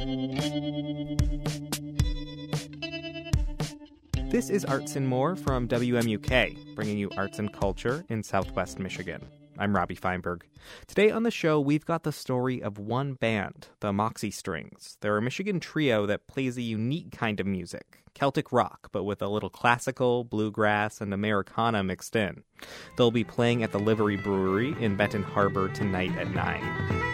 This is Arts and More from WMUK, bringing you arts and culture in Southwest Michigan. I'm Robbie Feinberg. Today on the show, we've got the story of one band, the Moxie Strings. They're a Michigan trio that plays a unique kind of music, Celtic rock, but with a little classical, bluegrass, and Americana mixed in. They'll be playing at the Livery Brewery in Benton Harbor tonight at 9.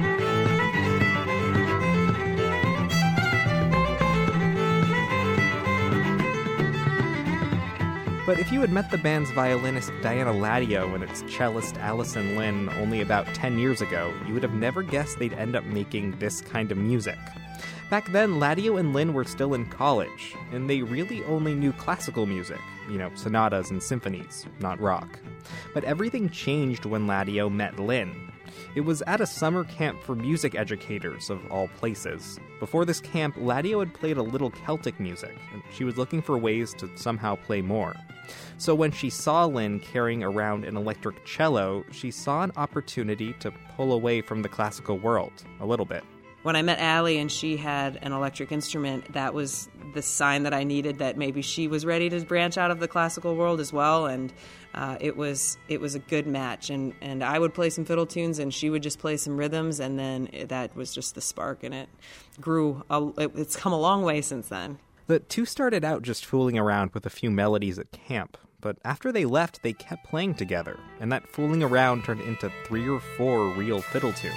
But if you had met the band's violinist Diana Ladio and its cellist Allison Lynn only about 10 years ago, you would have never guessed they'd end up making this kind of music. Back then, Ladio and Lynn were still in college, and they really only knew classical music, sonatas and symphonies, not rock. But everything changed when Ladio met Lynn. It was at a summer camp for music educators, of all places. Before this camp, Ladio had played a little Celtic music, and she was looking for ways to somehow play more. So when she saw Lynn carrying around an electric cello, she saw an opportunity to pull away from the classical world, a little bit. When I met Allie and she had an electric instrument, that was the sign that I needed that maybe she was ready to branch out of the classical world as well, and it was a good match. And I would play some fiddle tunes and she would just play some rhythms, and then that was just the spark, and it grew. It's come a long way since then. The two started out just fooling around with a few melodies at camp, but after they left, they kept playing together, and that fooling around turned into 3 or 4 real fiddle tunes.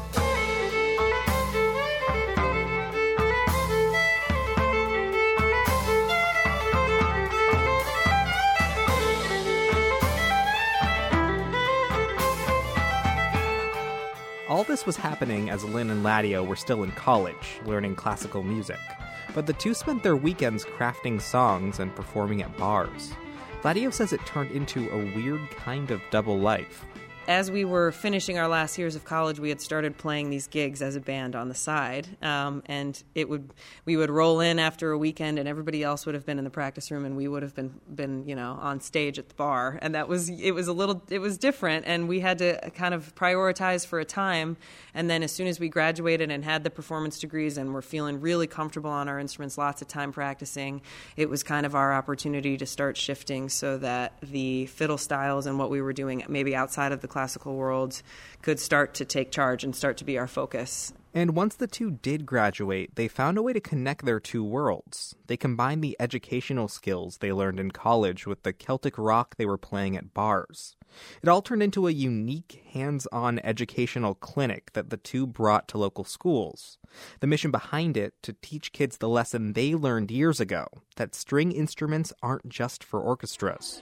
All this was happening as Lynn and Ladio were still in college, learning classical music. But the two spent their weekends crafting songs and performing at bars. Ladio says it turned into a weird kind of double life. As we were finishing our last years of college, we had started playing these gigs as a band on the side, and we would roll in after a weekend, and everybody else would have been in the practice room, and we would have been on stage at the bar, and it was different, and we had to kind of prioritize for a time. And then as soon as we graduated and had the performance degrees and were feeling really comfortable on our instruments, lots of time practicing, it was kind of our opportunity to start shifting so that the fiddle styles and what we were doing maybe outside of the classical world could start to take charge and start to be our focus. And once the two did graduate, they found a way to connect their two worlds. They combined the educational skills they learned in college with the Celtic rock they were playing at bars. It all turned into a unique, hands-on educational clinic that the two brought to local schools. The mission behind it, to teach kids the lesson they learned years ago, that string instruments aren't just for orchestras.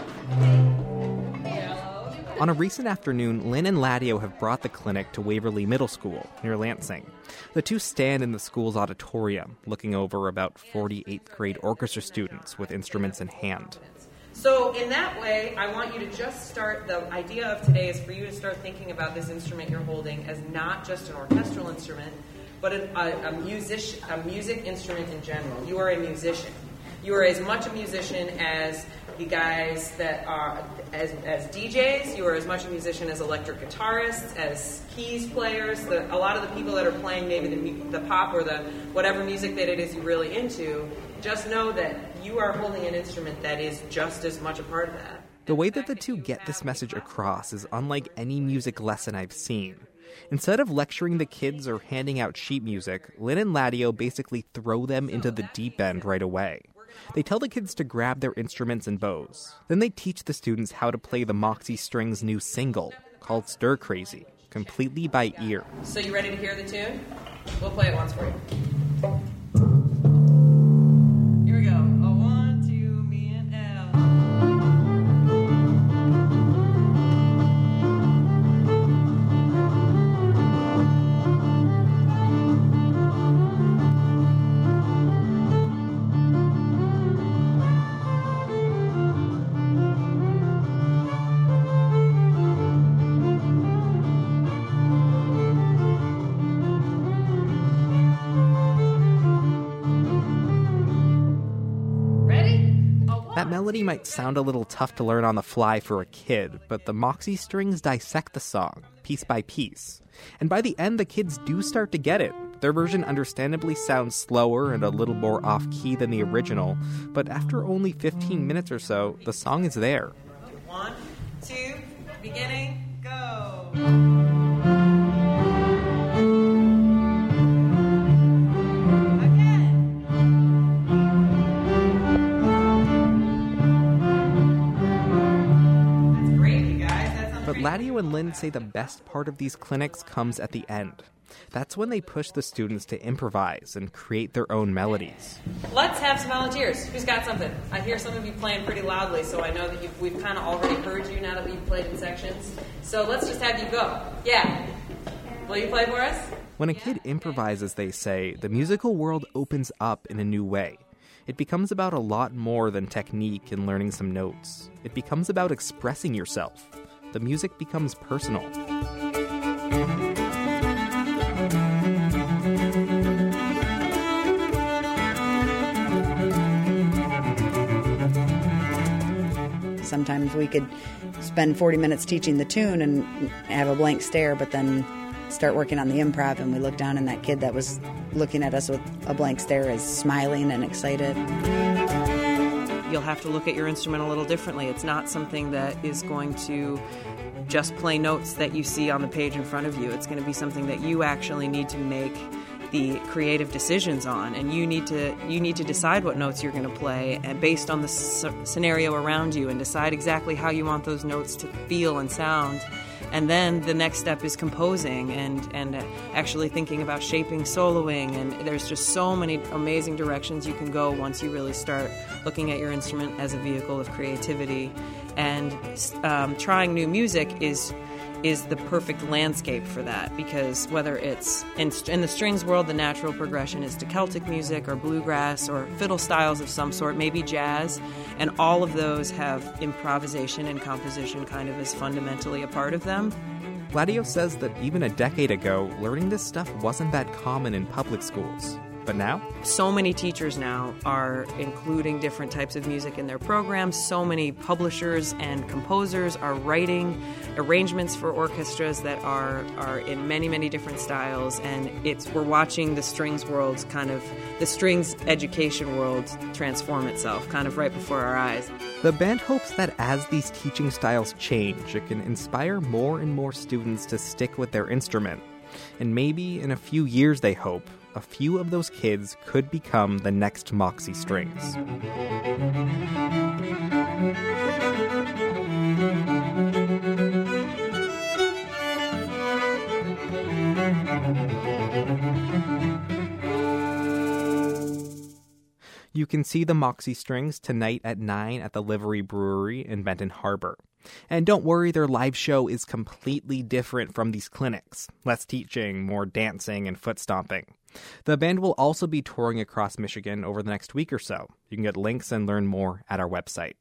On a recent afternoon, Lynn and Ladio have brought the clinic to Waverly Middle School, near Lansing. The two stand in the school's auditorium, looking over about 40 8th grade orchestra students with instruments in hand. So in that way, I want you to just start, the idea of today is for you to start thinking about this instrument you're holding as not just an orchestral instrument, but a music instrument in general. You are a musician. You are as much a musician as the guys that are as DJs. You are as much a musician as electric guitarists, as keys players. A lot of the people that are playing maybe the pop or the whatever music that it is you're really into, just know that you are holding an instrument that is just as much a part of that. The way that the two get this message across is unlike any music lesson I've seen. Instead of lecturing the kids or handing out sheet music, Lynn and Ladio basically throw them into the deep end right away. They tell the kids to grab their instruments and bows. Then they teach the students how to play the Moxie Strings' new single, called Stir Crazy, completely by ear. So you ready to hear the tune? We'll play it once for you. Here we go. A 1, 2, me and L. That melody might sound a little tough to learn on the fly for a kid, but the Moxie Strings dissect the song, piece by piece. And by the end, the kids do start to get it. Their version understandably sounds slower and a little more off-key than the original, but after only 15 minutes or so, the song is there. 1, 2, beginning, go! But Ladio and Lynn say the best part of these clinics comes at the end. That's when they push the students to improvise and create their own melodies. Let's have some volunteers. Who's got something? I hear some of you playing pretty loudly, so I know that we've kind of already heard you now that we've played in sections. So let's just have you go. Yeah. Will you play for us? When a kid improvises, they say, the musical world opens up in a new way. It becomes about a lot more than technique and learning some notes. It becomes about expressing yourself. The music becomes personal. Sometimes we could spend 40 minutes teaching the tune and have a blank stare, but then start working on the improv, and we look down and that kid that was looking at us with a blank stare is smiling and excited. You'll have to look at your instrument a little differently. It's not something that is going to just play notes that you see on the page in front of you. It's going to be something that you actually need to make the creative decisions on, and you need to decide what notes you're going to play, and based on the scenario around you, and decide exactly how you want those notes to feel and sound. And then the next step is composing and actually thinking about shaping soloing. And there's just so many amazing directions you can go once you really start looking at your instrument as a vehicle of creativity. And trying new music is the perfect landscape for that, because whether it's in the strings world, the natural progression is to Celtic music or bluegrass or fiddle styles of some sort, maybe jazz, and all of those have improvisation and composition kind of as fundamentally a part of them. Ladio says that even a decade ago, learning this stuff wasn't that common in public schools. But now? So many teachers now are including different types of music in their programs. So many publishers and composers are writing arrangements for orchestras that are in many, many different styles. And we're watching the strings world the strings education world transform itself kind of right before our eyes. The band hopes that as these teaching styles change, it can inspire more and more students to stick with their instrument. And maybe in a few years, they hope, a few of those kids could become the next Moxie Strings. You can see the Moxie Strings tonight at 9 at the Livery Brewery in Benton Harbor. And don't worry, their live show is completely different from these clinics. Less teaching, more dancing and foot stomping. The band will also be touring across Michigan over the next week or so. You can get links and learn more at our website.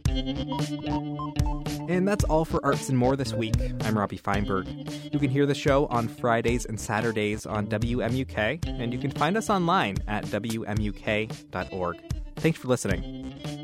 And that's all for Arts and More this week. I'm Robbie Feinberg. You can hear the show on Fridays and Saturdays on WMUK, and you can find us online at WMUK.org. Thanks for listening.